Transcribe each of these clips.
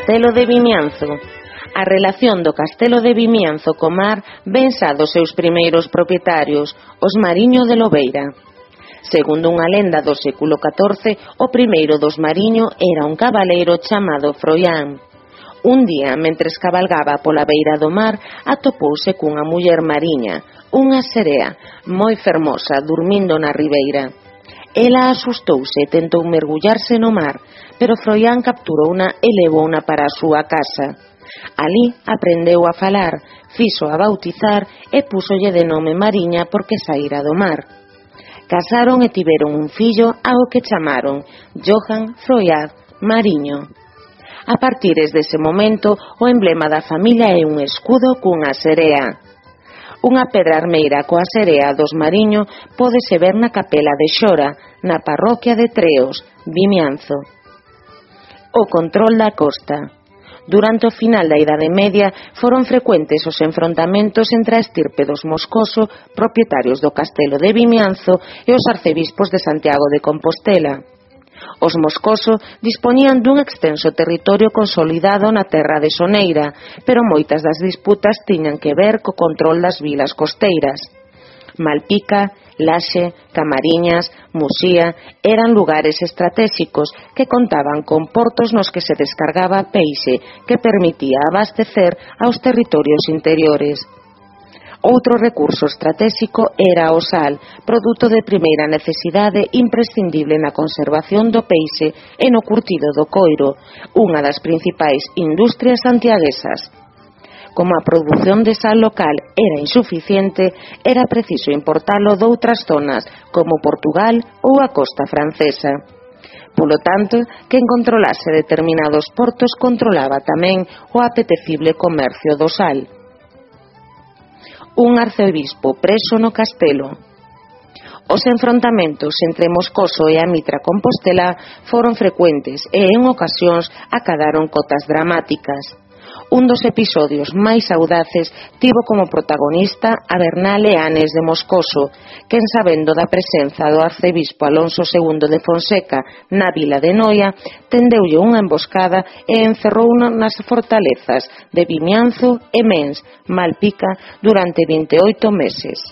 Castelo de Vimianzo. A relación do Castelo de Vimianzo co mar ven xa dos seus primeiros propietarios, os Mariño de Lobeira. Segundo unha lenda do século XIV, o primeiro dos Mariño era un cabaleiro chamado Froilán. Un día, mentres cabalgaba pola beira do mar, atopouse cunha muller mariña, unha serea, moi fermosa, dormindo na ribeira. Ela asustouse e tentou mergullarse no mar, pero Froilán capturouna e levouna para a súa casa. Ali aprendeu a falar, fíxoa bautizar e púsolle de nome Mariña porque saíra do mar. Casaron e tiveron un fillo ao que chamaron Johan Froilán Mariño. A partires dese momento, o emblema da familia é un escudo cunha serea. Unha pedra armeira coa serea dos Mariño pódese ver na capela de Xora, na parroquia de Treos, Vimianzo. O control da costa. Durante o final da Idade Media foron frecuentes os enfrontamentos entre a estirpe dos Moscoso, propietarios do Castelo de Vimianzo, e os arcebispos de Santiago de Compostela. Os Moscoso dispoñían dun extenso territorio consolidado na terra de Soneira, pero moitas das disputas tiñan que ver co control das vilas costeiras. Malpica, Laxe, Camariñas, Musía eran lugares estratégicos que contaban con portos nos que se descargaba peixe que permitía abastecer aos territorios interiores. Outro recurso estratégico era o sal, produto de primeira necesidade imprescindible na conservación do peixe e no curtido do coiro, unha das principais industrias santiaguesas. Como a produción de sal local era insuficiente, era preciso importalo doutras zonas, como Portugal ou a costa francesa. Polo tanto, quen controlase determinados portos controlaba tamén o apetecible comercio do sal. Un arcebispo preso no castelo. Os enfrontamentos entre Moscoso e a Mitra Compostela foron frecuentes e en ocasións acadaron cotas dramáticas. Un dos episodios máis audaces tivo como protagonista a Bernal Eanes de Moscoso, quen sabendo da presenza do arcebispo Alonso II de Fonseca na vila de Noia, tendeulle unha emboscada e encerrouno nas fortalezas de Vimianzo e Mens, Malpica, durante 28 meses.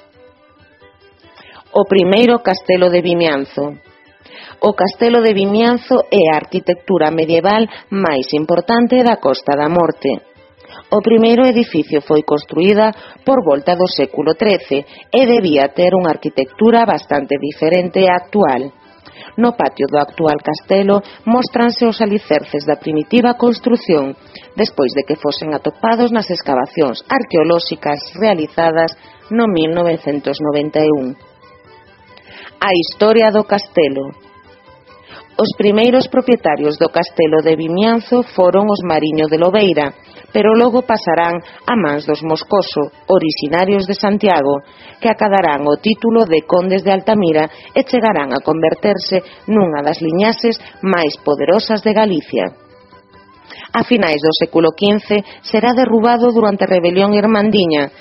O primeiro Castelo de Vimianzo. O Castelo de Vimianzo é a arquitectura medieval máis importante da Costa da Morte. O primeiro edificio foi construída por volta do século XIII e debía ter unha arquitectura bastante diferente á actual. No patio do actual castelo móstranse os alicerces da primitiva construción, despois de que fosen atopados nas escavacións arqueolóxicas realizadas no 1991. A historia do castelo. Os primeiros propietarios do Castelo de Vimianzo foron os Mariño de Lobeira, pero logo pasarán a mans dos Moscoso, orixinarios de Santiago, que acadarán o título de condes de Altamira e chegarán a converterse nunha das liñaxes máis poderosas de Galicia. A finais do século XV será derrubado durante a rebelión irmandiña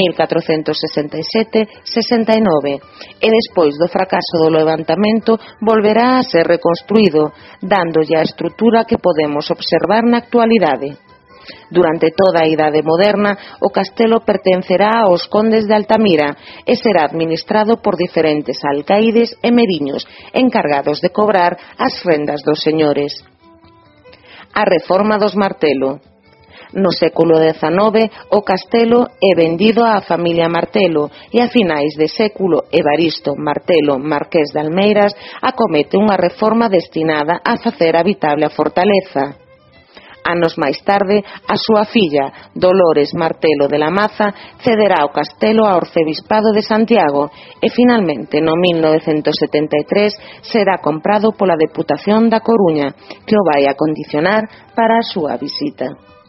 1467-69 e despois do fracaso do levantamento volverá a ser reconstruído, dándolle a estrutura que podemos observar na actualidade. Durante toda a Idade Moderna, o castelo pertencerá aos condes de Altamira e será administrado por diferentes alcaides e mediños encargados de cobrar as rendas dos señores. A reforma dos Martelo. No século XIX, o castelo é vendido á familia Martelo e a finais de século Evaristo Martelo, marqués de Almeiras, acomete unha reforma destinada a facer habitable a fortaleza. Anos máis tarde, a súa filla, Dolores Martelo de la Maza, cederá o castelo ao arcebispado de Santiago e finalmente no 1973 será comprado pola Deputación da Coruña, que o vai acondicionar para a súa visita.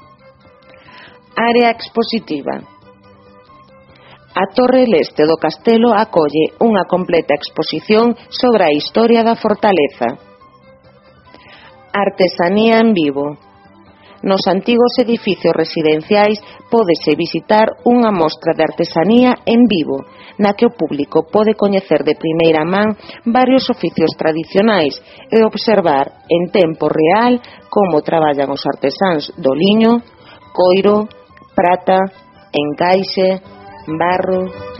Área expositiva. A torre leste do castelo acolle unha completa exposición sobre a historia da fortaleza. Artesanía en vivo. Nos antigos edificios residenciais pódese visitar unha mostra de artesanía en vivo, na que o público pode coñecer de primeira man varios oficios tradicionais e observar en tempo real como traballan os artesáns do liño, coiro, prata, encaixe, barro,